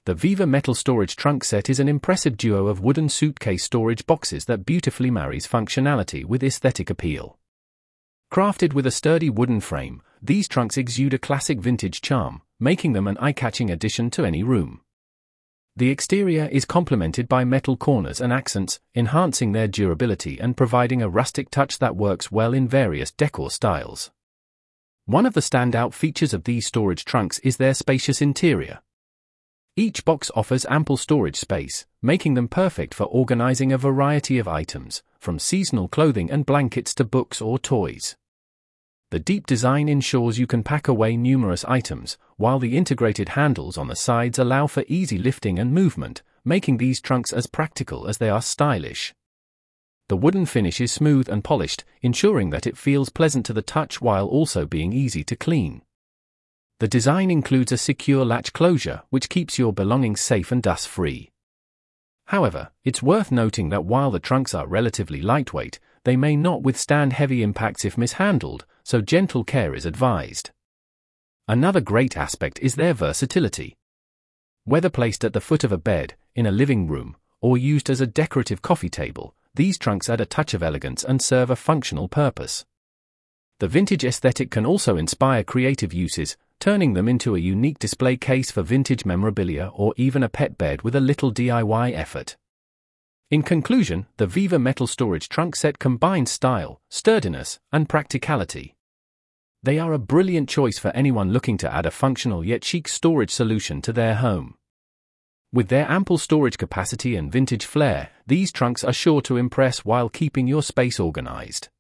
The Viva Metal Storage Trunk Set is an impressive duo of wooden suitcase storage boxes that beautifully marries functionality with aesthetic appeal. Crafted with a sturdy wooden frame, these trunks exude a classic vintage charm, making them an eye-catching addition to any room. The exterior is complemented by metal corners and accents, enhancing their durability and providing a rustic touch that works well in various decor styles. One of the standout features of these storage trunks is their spacious interior. Each box offers ample storage space, making them perfect for organizing a variety of items, from seasonal clothing and blankets to books or toys. The deep design ensures you can pack away numerous items, while the integrated handles on the sides allow for easy lifting and movement, making these trunks as practical as they are stylish. The wooden finish is smooth and polished, ensuring that it feels pleasant to the touch while also being easy to clean. The design includes a secure latch closure, which keeps your belongings safe and dust-free. However, it's worth noting that while the trunks are relatively lightweight, they may not withstand heavy impacts if mishandled, so gentle care is advised. Another great aspect is their versatility. Whether placed at the foot of a bed, in a living room, or used as a decorative coffee table, these trunks add a touch of elegance and serve a functional purpose. The vintage aesthetic can also inspire creative uses, turning them into a unique display case for vintage memorabilia or even a pet bed with a little DIY effort. In conclusion, the Viva Metal Storage Trunk Set combines style, sturdiness, and practicality. They are a brilliant choice for anyone looking to add a functional yet chic storage solution to their home. With their ample storage capacity and vintage flair, these trunks are sure to impress while keeping your space organized.